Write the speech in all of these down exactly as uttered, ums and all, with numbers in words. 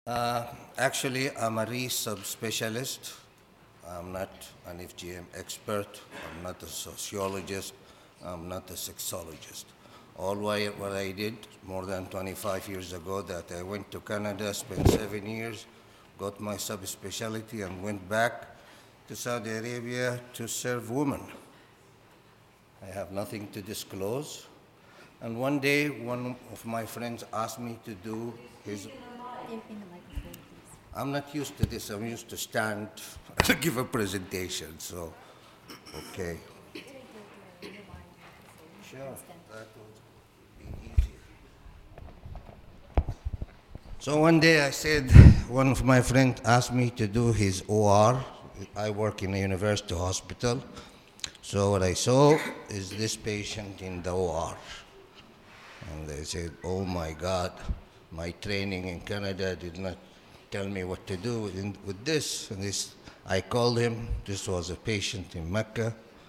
Uh, actually, I'm a re-subspecialist. I'm not an F G M expert. I'm not a sociologist. I'm not a sexologist. All why, what I did more than twenty-five years ago that I went to Canada, spent seven years, got my subspecialty and went back to Saudi Arabia to serve women. I have nothing to disclose. And one day, one of my friends asked me to do his In, in the microphone, please. I'm not used to this. I'm used to stand and give a presentation. So, okay. Sure. That would be easier. So one day I said, one of my friends asked me to do his O R. I work in a university hospital. So what I saw is this patient in the O R. And they said, oh my God, my training in Canada did not tell me what to do with, with this. And this, I called him. This was a patient in Mecca.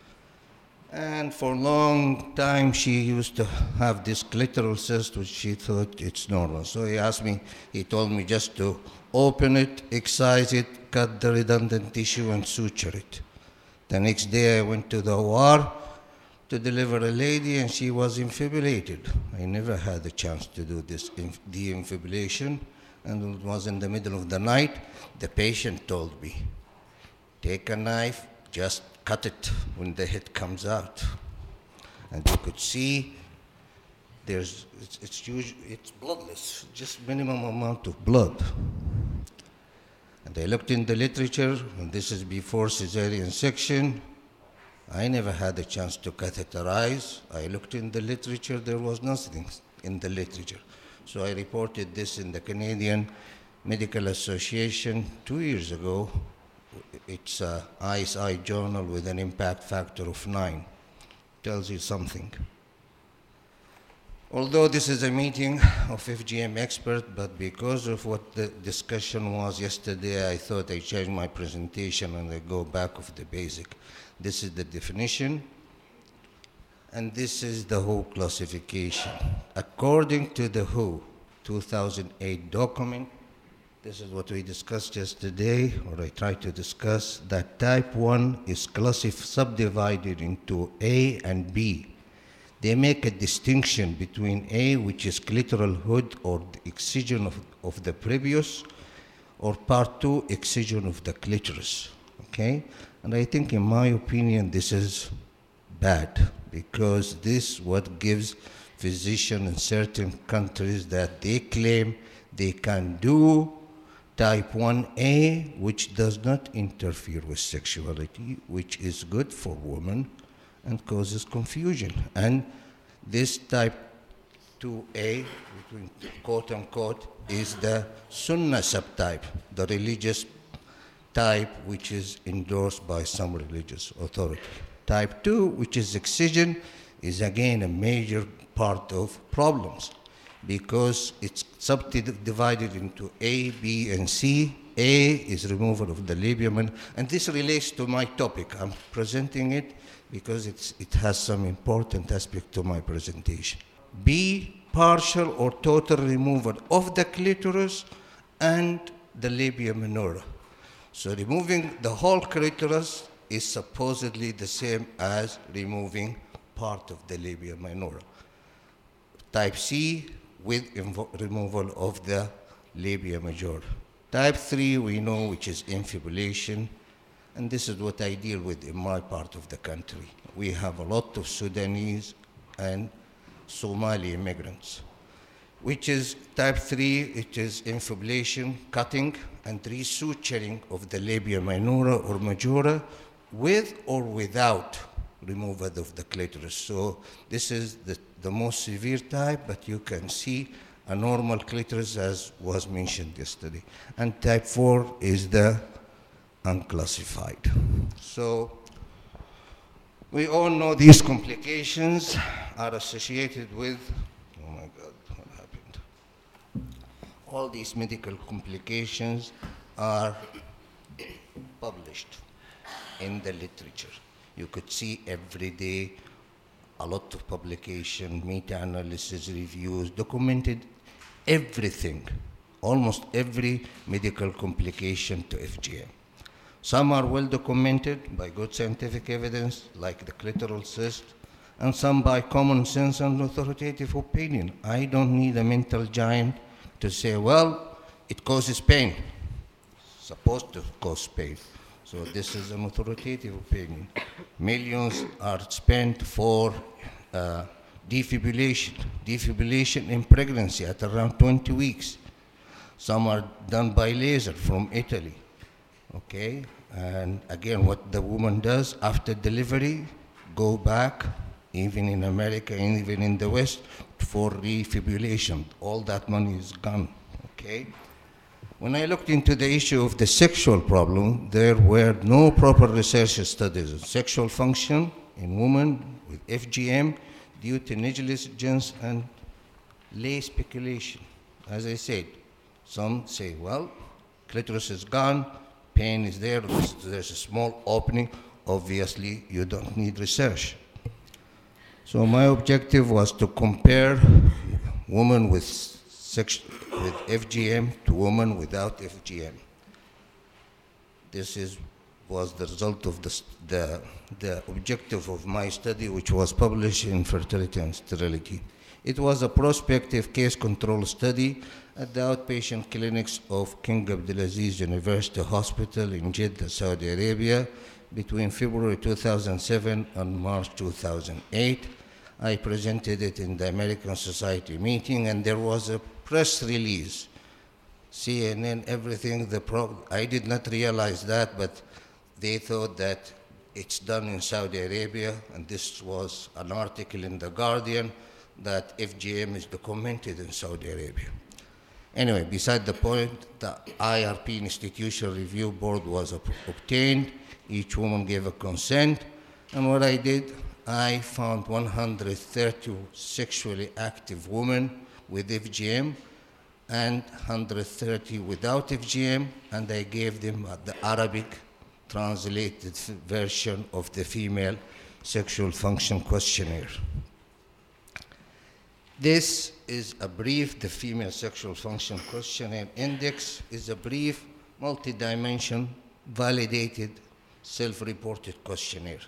And for a long time, she used to have this clitoral cyst, which she thought it's normal. So he asked me, he told me just to open it, excise it, cut the redundant tissue, and suture it. The next day, I went to the O R to deliver a lady, and she was infibrillated. I never had a chance to do this inf- de-infibulation, and it was in the middle of the night. The patient told me, take a knife, just cut it when the head comes out. And you could see there's, it's, it's, usually, it's bloodless, just minimum amount of blood. And I looked in the literature, and this is before cesarean section. I never had a chance to catheterize. I looked in the literature, there was nothing in the literature. So I reported this in the Canadian Medical Association two years ago. It's a I S I journal with an impact factor of nine. Tells you something. Although this is a meeting of F G M experts, but because of what the discussion was yesterday, I thought I'd change my presentation and I go back of the basic. This is the definition, and this is the W H O classification. According to the W H O two thousand eight document, this is what we discussed yesterday, or I tried to discuss, that type one is classif- subdivided into A and B. They make a distinction between A, which is clitoral hood or the excision of, of the previous, or part two, excision of the clitoris, okay? And I think, in my opinion, this is bad, because this what gives physicians in certain countries that they claim they can do type one A, which does not interfere with sexuality, which is good for women and causes confusion. And this type two A, between quote unquote, is the Sunnah subtype, the religious type which is endorsed by some religious authority. Type two, which is excision, is again a major part of problems because it's subdivided into A, B, and C. A is removal of the labium, and this relates to my topic. I'm presenting it because it's, it has some important aspect to my presentation. B, partial or total removal of the clitoris and the labia minora. So removing the whole clitoris is supposedly the same as removing part of the labia minora. Type C, with invo- removal of the labia majora. Type three, we know, which is infibulation, and this is what I deal with in my part of the country. We have a lot of Sudanese and Somali immigrants, which is type three, it is infibulation, cutting, and resuturing of the labia minora or majora with or without removal of the clitoris. So this is the, the most severe type, but you can see a normal clitoris as was mentioned yesterday. And type four is the unclassified. So we all know these complications are associated with, oh my God, what happened? All these medical complications are published in the literature. You could see every day a lot of publication, meta-analysis, reviews, documented everything almost every medical complication to F G M. Some are well documented by good scientific evidence, like the clitoral cyst, and some by common sense and authoritative opinion. I don't need a mental giant to say, well, it causes pain. It's supposed to cause pain. So this is an authoritative opinion. Millions are spent for uh, defibrillation, defibrillation in pregnancy at around twenty weeks. Some are done by laser from Italy, okay? And again, what the woman does after delivery, go back, even in America and even in the West, for refibrillation. All that money is gone, okay? When I looked into the issue of the sexual problem, there were no proper research studies on sexual function in women with F G M due to negligence and lay speculation. As I said, some say, well, clitoris is gone, pain is there, there's a small opening, obviously you don't need research. So my objective was to compare women with, sex, with F G M to women without F G M. This is, was the result of the, the, the objective of my study, which was published in Fertility and Sterility. It was a prospective case control study at the outpatient clinics of King Abdulaziz University Hospital in Jeddah, Saudi Arabia, between February two thousand seven and March two thousand eight. I presented it in the American Society meeting, and there was a press release. C N N, everything, the pro I did not realize that, but they thought that it's done in Saudi Arabia, and this was an article in The Guardian that F G M is documented in Saudi Arabia. Anyway, beside the point, the I R P Institutional Review Board was ob obtained. Each woman gave a consent, and what I did, I found one hundred thirty sexually active women with F G M and one hundred thirty without F G M, and I gave them uh, the Arabic translated version of the female sexual function questionnaire. This is a brief, the female sexual function questionnaire index is a brief, multi-dimension, validated, self-reported questionnaire.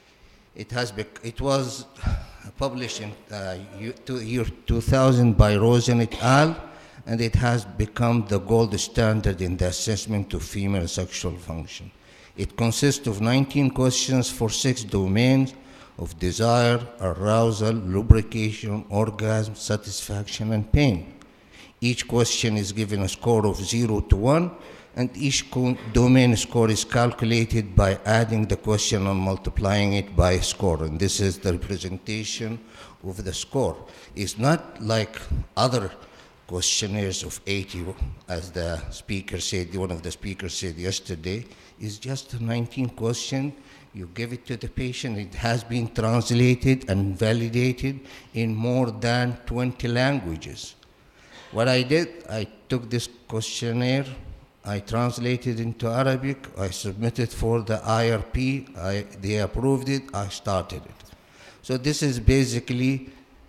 It, has it was published in uh, year two thousand by Rosen et al., and it has become the gold standard in the assessment of female sexual function. It consists of nineteen questions for six domains of desire, arousal, lubrication, orgasm, satisfaction, and pain. Each question is given a score of zero to one, and each domain score is calculated by adding the question and multiplying it by a score. And this is the representation of the score. It's not like other questionnaires of eighty, as the speaker said, one of the speakers said yesterday. It's just a nineteen question. You give it to the patient. It has been translated and validated in more than twenty languages. What I did, I took this questionnaire, I translated into Arabic, I submitted for the I R P, I, they approved it, I started it. So this is basically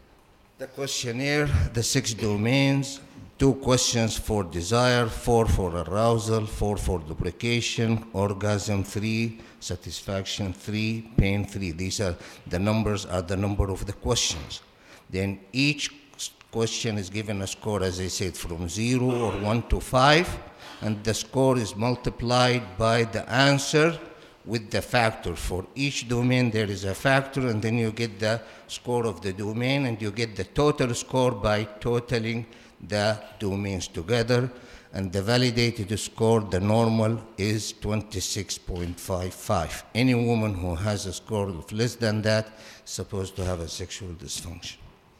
the questionnaire, the six domains, two questions for desire, four for arousal, four for lubrication, orgasm three, satisfaction three, pain three. These are the numbers, are the number of the questions. Then each question is given a score, as I said, from zero or one to five, and the score is multiplied by the answer with the factor. For each domain there is a factor, and then you get the score of the domain, and you get the total score by totaling the domains together, and the validated score, the normal, is twenty-six point five five. Any woman who has a score of less than that is supposed to have a sexual dysfunction.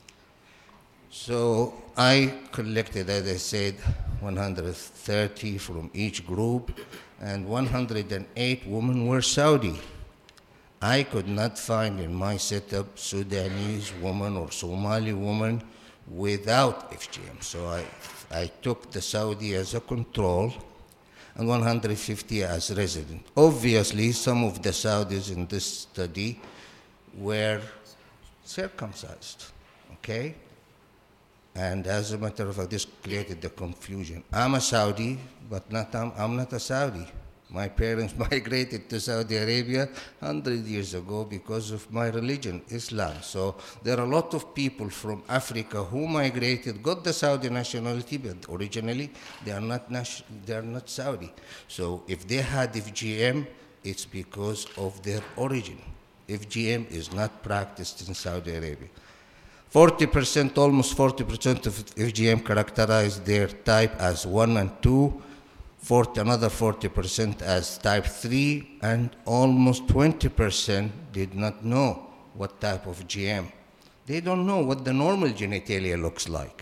So I collected, as I said, one hundred thirty from each group, and one hundred eight women were Saudi. I could not find in my setup Sudanese woman or Somali woman without F G M. So I, I took the Saudi as a control and one hundred fifty as resident. Obviously, some of the Saudis in this study were circumcised, okay? And as a matter of fact, this created the confusion. I'm a Saudi, but not, I'm, I'm not a Saudi. My parents migrated to Saudi Arabia one hundred years ago because of my religion, Islam. So there are a lot of people from Africa who migrated, got the Saudi nationality, but originally they are not, nation, they are not Saudi. So if they had F G M, it's because of their origin. F G M is not practiced in Saudi Arabia. forty percent, almost forty percent of F G M characterize their type as one and two, forty, another forty percent as type three, and almost twenty percent did not know what type of G M. They don't know what the normal genitalia looks like.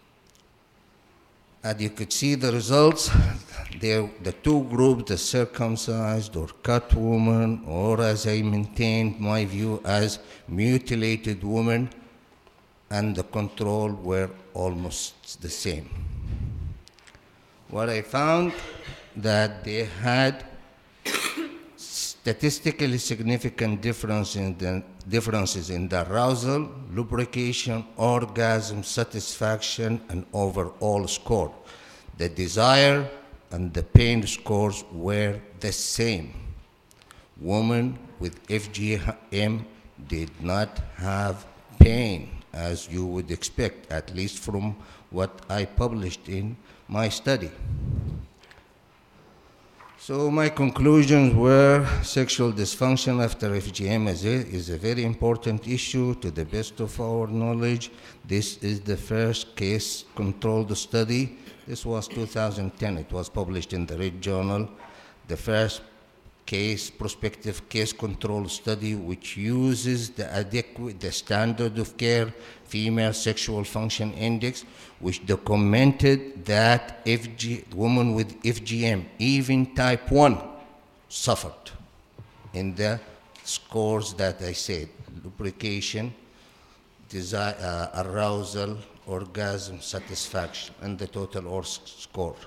And you could see the results. They're the two groups, the circumcised or cut woman, or as I maintained my view as mutilated woman, and the control were almost the same. What I found that they had statistically significant difference in the, differences in the arousal, lubrication, orgasm, satisfaction, and overall score. The desire and the pain scores were the same. Women with F G M did not have pain, as you would expect, at least from what I published in my study. So my conclusions were sexual dysfunction after F G M is a, is a very important issue to the best of our knowledge. This is the first case-controlled study. This was two thousand ten. It was published in the Red Journal. The first case, prospective case-control study, which uses the adequate, the standard of care female sexual function index, which documented that F G, women with F G M, even type one, suffered in the scores that I said: lubrication, desire, uh, arousal, orgasm, satisfaction, and the total or score.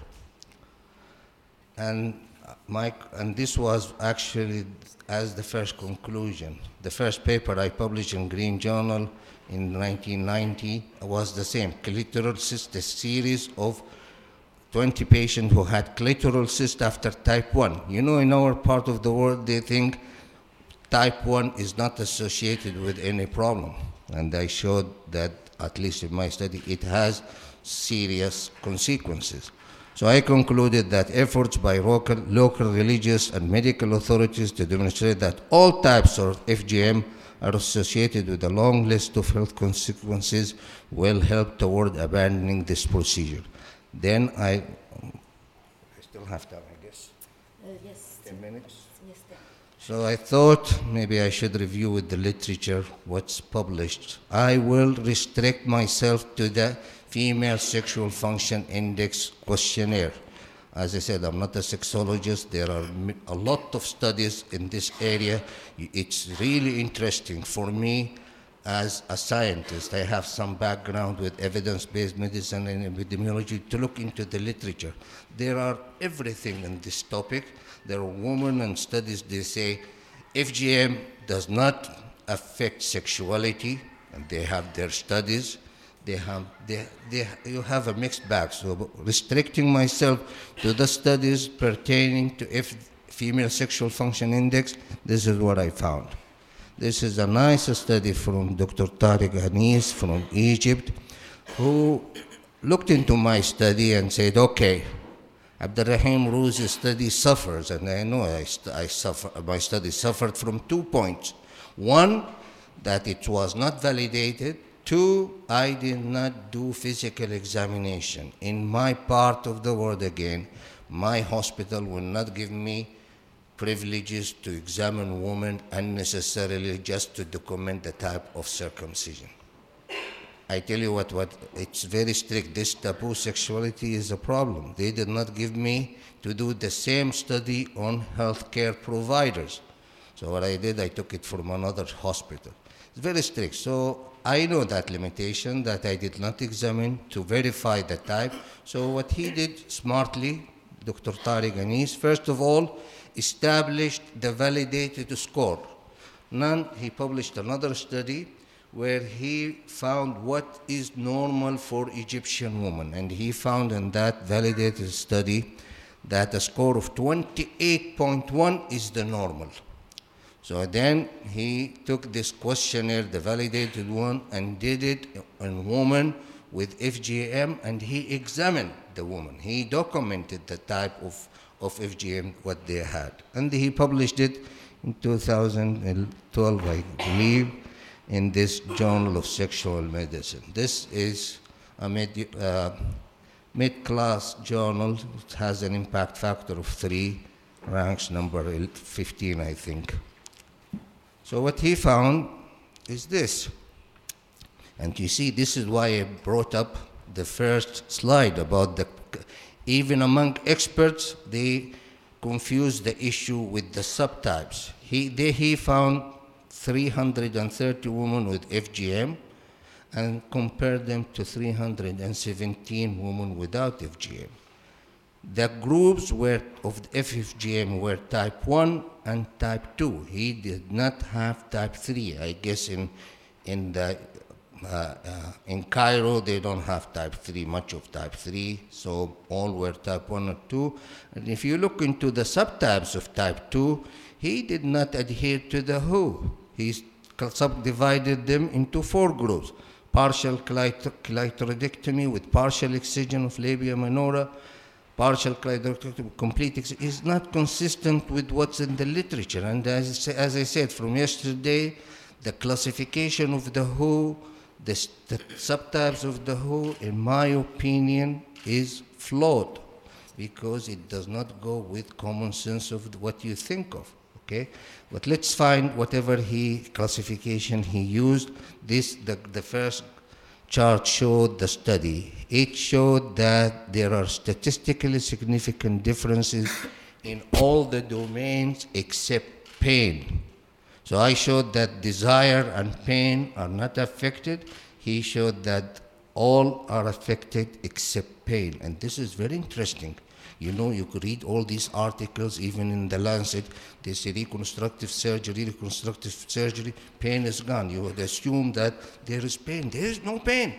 And My, and this was actually as the first conclusion. The first paper I published in Green Journal in nineteen ninety was the same. Clitoral cyst, a series of twenty patients who had clitoral cyst after type one. You know, in our part of the world, they think type one is not associated with any problem. And I showed that, at least in my study, it has serious consequences. So I concluded that efforts by local, local religious and medical authorities to demonstrate that all types of F G M are associated with a long list of health consequences will help toward abandoning this procedure. Then I, I still have time, I guess. Uh, yes. Ten minutes? Yes, ten. So I thought maybe I should review with the literature what's published. I will restrict myself to the Female Sexual Function Index questionnaire. As I said, I'm not a sexologist. There are a lot of studies in this area. It's really interesting for me as a scientist. I have some background with evidence-based medicine and epidemiology to look into the literature. There are everything in this topic. There are women and studies, they say F G M does not affect sexuality, and they have their studies. They have, they, they, you have a mixed bag. So restricting myself to the studies pertaining to F, female sexual function index, this is what I found. This is a nice study from Doctor Tariq Anis from Egypt, who looked into my study and said, okay, Abdurrahim Ruzi's study suffers, and I know I, I suffer, my study suffered from two points. One, that it was not validated. Two, I did not do physical examination. In my part of the world, again, my hospital will not give me privileges to examine women unnecessarily just to document the type of circumcision. I tell you what, what, it's very strict. This taboo sexuality is a problem. They did not give me to do the same study on healthcare providers. So what I did, I took it from another hospital. It's very strict. So I know that limitation, that I did not examine to verify the type. So what he did smartly, Doctor Tariq Anis, first of all, established the validated score. Then he published another study where he found what is normal for Egyptian women. And he found in that validated study that a score of twenty-eight point one is the normal. So then he took this questionnaire, the validated one, and did it on women with F G M, and he examined the woman. He documented the type of, of F G M, what they had. And he published it in two thousand twelve, I believe, in this Journal of Sexual Medicine. This is a mid, uh, mid-class journal. It has an impact factor of three, ranks number fifteen, I think. So what he found is this. And you see, this is why I brought up the first slide about the, even among experts, they confuse the issue with the subtypes. He, they, he found three hundred thirty women with F G M and compared them to three hundred seventeen women without F G M. The groups were of the F G M were type one and type two. He did not have type three. I guess in, in, the, uh, uh, in Cairo they don't have type three, much of type three, so all were type one or two. And if you look into the subtypes of type two, he did not adhere to the W H O. He subdivided them into four groups: partial clitoridectomy with partial excision of labia minora, partial clitoridectomy with complete excision, is not consistent with what's in the literature. And as, as I said from yesterday, the classification of the W H O, the, the subtypes of the W H O, in my opinion, is flawed because it does not go with common sense of what you think of. Okay, but let's find whatever he classification he used. This the, the first chart showed the study. It showed that there are statistically significant differences in all the domains except pain. So I showed that desire and pain are not affected. He showed that all are affected except pain, and this is very interesting. You know, you could read all these articles, even in the Lancet, they say reconstructive surgery, reconstructive surgery, pain is gone. You would assume that there is pain. There is no pain.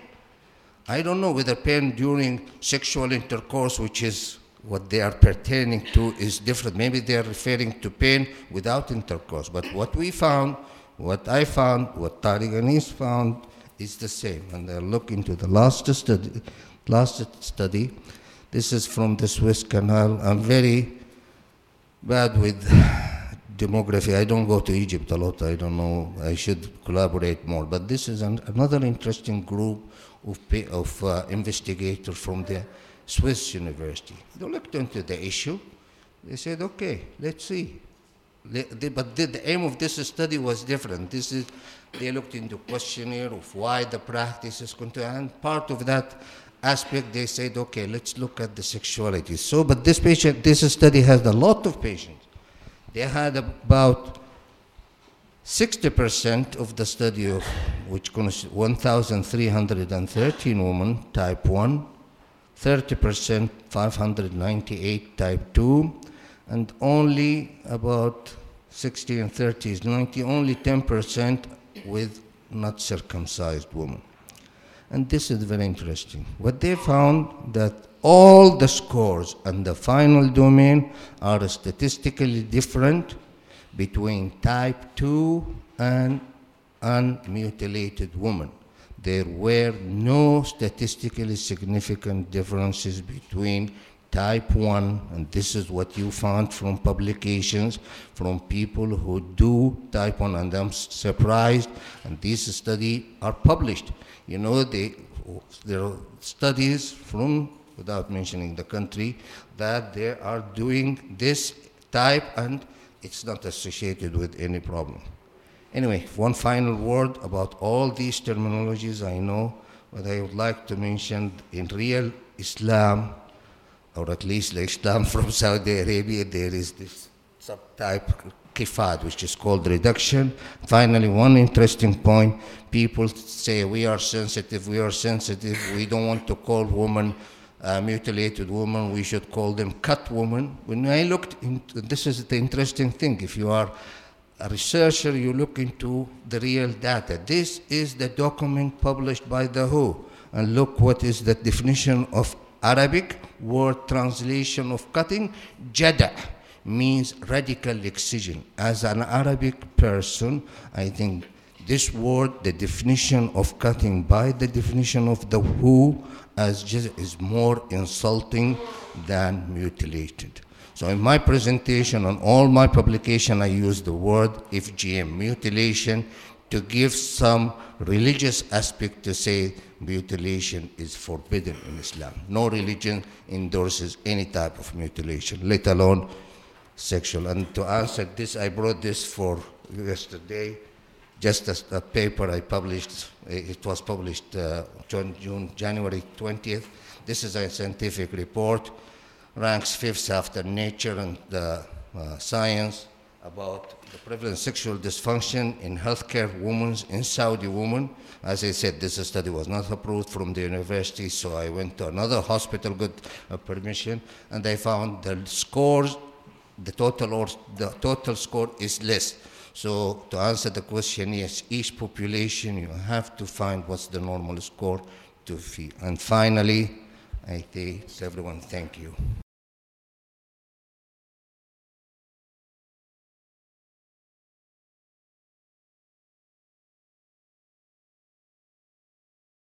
I don't know whether pain during sexual intercourse, which is what they are pertaining to, is different. Maybe they are referring to pain without intercourse. But what we found, what I found, what Tariq Anis found, is the same. And I look into the last study, last study. This is from the Suez Canal. I'm very bad with demography. I don't go to Egypt a lot. I don't know. I should collaborate more. But this is an, another interesting group of, of uh, investigators from the Swiss University. They looked into the issue. They said, okay, let's see. They, they, but the, the aim of this study was different. This is, they looked into questionnaire of why the practice is continuing. And part of that aspect, they said, okay, let's look at the sexuality. So, but this patient, this study has a lot of patients. They had about sixty percent of the study of which constitutes one thousand three hundred thirteen women, type one, thirty percent, five hundred ninety-eight, type two, and only about sixty and thirty is ninety, only ten percent with not circumcised women. And this is very interesting. What they found that all the scores and the final domain are statistically different between type two and unmutilated women. There were no statistically significant differences between type one, and this is what you found from publications, from people who do type one, and I'm surprised, and these studies are published. You know, they, there are studies from, without mentioning the country, that they are doing this type, and it's not associated with any problem. Anyway, one final word about all these terminologies I know, but I would like to mention in real Islam, or at least the Islam from Saudi Arabia, there is this subtype kifad, which is called reduction. Finally, one interesting point, people say we are sensitive, we are sensitive, we don't want to call women uh, mutilated women, we should call them cut women. When I looked into, this is the interesting thing, if you are a researcher, you look into the real data. This is the document published by the W H O. And look what is the definition of Arabic word translation of cutting. Jada means radical excision. As an Arabic person, I think this word, the definition of cutting by the definition of the W H O, as just is more insulting than mutilated. So in my presentation, on all my publication, I use the word F G M, mutilation, to give some religious aspect to say mutilation is forbidden in Islam. No religion endorses any type of mutilation, let alone sexual. And to answer this, I brought this for yesterday, just as a paper I published. It was published uh, June, January twentieth. This is a scientific report, ranks fifth after Nature and uh, uh, Science, about the prevalent sexual dysfunction in healthcare women, in Saudi women. As I said, this study was not approved from the university, so I went to another hospital, got uh, permission, and I found the scores, the total, or, the total score is less. So to answer the question, yes, each population, you have to find what's the normal score to feel. And finally, I say to everyone, thank you.